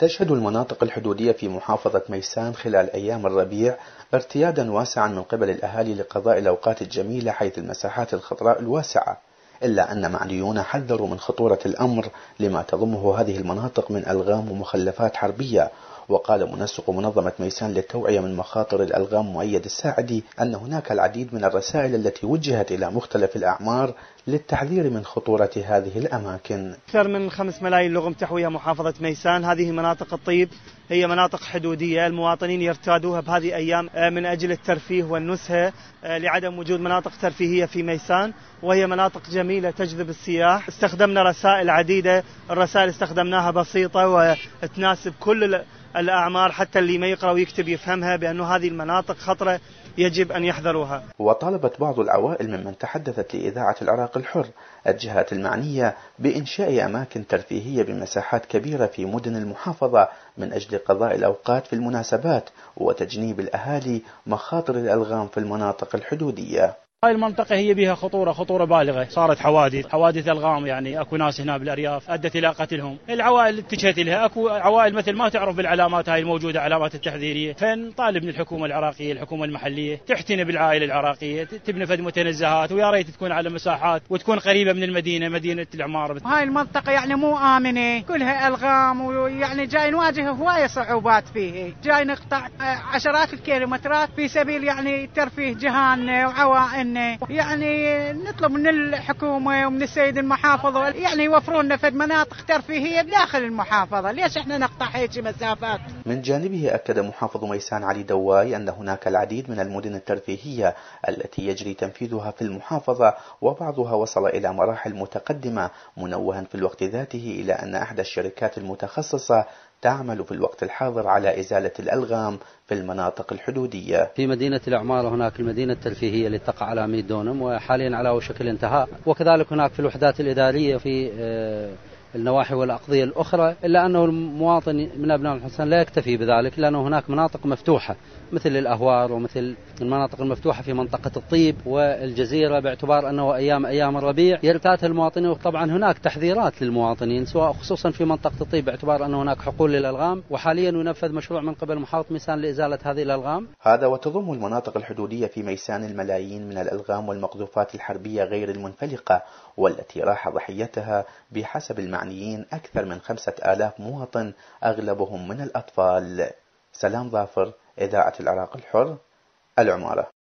تشهد المناطق الحدودية في محافظة ميسان خلال أيام الربيع ارتيادا واسعا من قبل الأهالي لقضاء الأوقات الجميلة حيث المساحات الخضراء الواسعة، إلا أن معنيون حذروا من خطورة الأمر لما تضمه هذه المناطق من ألغام ومخلفات حربية. وقال منسق منظمة ميسان للتوعية من مخاطر الألغام مؤيد الساعدي أن هناك العديد من الرسائل التي وجهت إلى مختلف الأعمار للتحذير من خطورة هذه الأماكن. أكثر من 5 ملايين لغم تحويها محافظة ميسان. هذه مناطق الطيب، هي مناطق حدودية، المواطنين يرتادوها بهذه أيام من أجل الترفيه والنزهة لعدم وجود مناطق ترفيهية في ميسان، وهي مناطق جميلة تجذب السياح. استخدمنا رسائل عديدة، الرسائل استخدمناها بسيطة وتناسب كل الأعمار، حتى اللي ما يقرأ ويكتب يفهمها بأن هذه المناطق خطرة يجب أن يحذروها. وطالبت بعض العوائل ممن تحدثت لإذاعة العراق الحر الجهات المعنية بإنشاء أماكن ترفيهية بمساحات كبيرة في مدن المحافظة من أجل قضاء الأوقات في المناسبات وتجنيب الأهالي مخاطر الألغام في المناطق الحدودية. هاي المنطقة هي بها خطورة بالغة، صارت حوادث ألغام، يعني أكو ناس هنا بالأرياف أدت إلى قتلهم، العوائل اتجهت لها، أكو عوائل مثل ما تعرف بالعلامات هاي الموجودة، علامات التحذيرية، فنطالب من الحكومة العراقية، الحكومة المحلية تعتني بالعائلة العراقية، تبني فد متنزهات، ويا ريت تكون على مساحات وتكون قريبة من المدينة، مدينة العمارة. هاي المنطقة يعني مو آمنة، كلها ألغام، ويعني جاي نواجه هواية صعوبات فيه، جاي نقطع عشرات الكيلومترات في سبيل يعني ترفيه جهالنا وعوائلنا. يعني نطلب من الحكومة ومن السيد المحافظ يعني يوفرون لنا فد مناطق ترفيهية بداخل المحافظة، ليش احنا نقطع هيك مسافات؟ من جانبه أكد محافظ ميسان علي دواي أن هناك العديد من المدن الترفيهية التي يجري تنفيذها في المحافظة، وبعضها وصل إلى مراحل متقدمة، منوها في الوقت ذاته إلى أن أحدى الشركات المتخصصة تعمل في الوقت الحاضر على إزالة الألغام في المناطق الحدودية. في مدينة العمارة هناك المدينة الترفيهية اللي تقع على 100 دونم وحاليا على وشك الانتهاء، وكذلك هناك في الوحدات الإدارية في النواحي والأقضية الأخرى، إلا أنه المواطن من أبناء الحسن لا يكتفي بذلك، لأنه هناك مناطق مفتوحة مثل الأهوار ومثل المناطق المفتوحة في منطقة الطيب والجزيرة، باعتبار أنه أيام الربيع يرتادها المواطنين. وطبعا هناك تحذيرات للمواطنين سواء خصوصا في منطقة الطيب باعتبار أنه هناك حقول للألغام، وحاليا ينفذ مشروع من قبل محافظة ميسان لإزالة هذه الألغام. هذا وتضم المناطق الحدودية في ميسان الملايين من الألغام والمقذوفات الحربية غير المنفلقة، والتي راح ضحيتها بحسب المعنيين أكثر من 5000 مواطن أغلبهم من الأطفال. سلام ظافر، إذاعة العراق الحر، العمارة.